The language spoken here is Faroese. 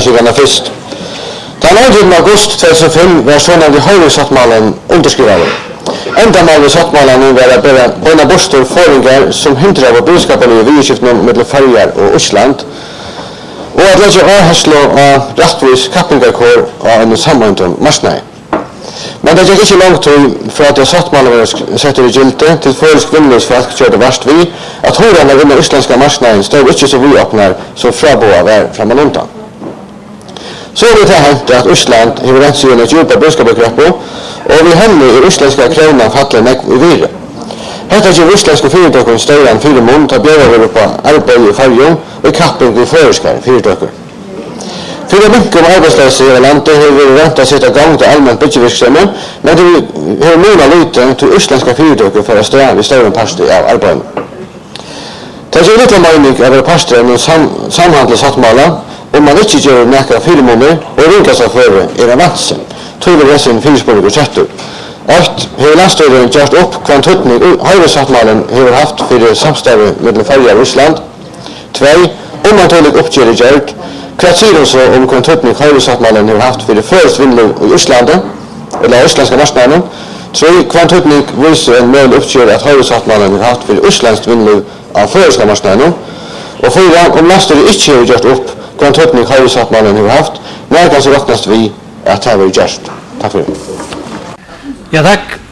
Utlandskyrkorna först. Den 9. august 2005 var sådana Høyre-sattmalen underskrivet. Ändamålet med sattmalen var att börja bostor föringar som hindrar av budskapen i vidskiften mellan Färjar och Island och att lägga avherslu av rättvis kappingarkår av en sammanhållen marknad. Men det gick inte långt för att sattmalen var sätter i gilde till försk vinnlösfolk körde värst vid att horarna vinner isländska marknaden stod inte så vidöppnar som fraboa var framan undan. Så har det hänt att Island har vänt sig en djupa budskapsgrepp och vi henne i isländska kronan fattlar nekv i vire. Detta ger isländska fyrdökar större än 4 månader att björa över på arbeid i Färjön och i kapping vid föreskar fyrdökar. Fyra mycket om arbetslösa i landet har vi väntat att sätta igång till allmänt byggvirksomhet, men det har många lite till isländska fyrdökar för att stå vid större parster av arbeid. Det är lite mening över parster än samhandelssattmala om man inte gör näka 4 månader och ringar sig före är en vatsen. Tydlig resten fyrspårig och trättur. 1. Hur landstyrelsen gjort upp kvantutning Høyre-sattmalen har haft för samstånd mellan Färjar och Island. 2. Om man tydlig uppgör gjort kvart så om kvantutning Høyre-sattmalen har haft för förestvinnlig i Island eller isländska marknaden. 3. Kvantutning visar en möjlig uppgör att Høyre-sattmalen har haft för isländsk vinnlig av förestvinnlig marknaden. Och 4. Om landstyrelsen inte har gjort upp kvantutning Høyre-sattmalen har haft när kan så räknas vi att det har varit gjort. Tack för det. Ja, tack.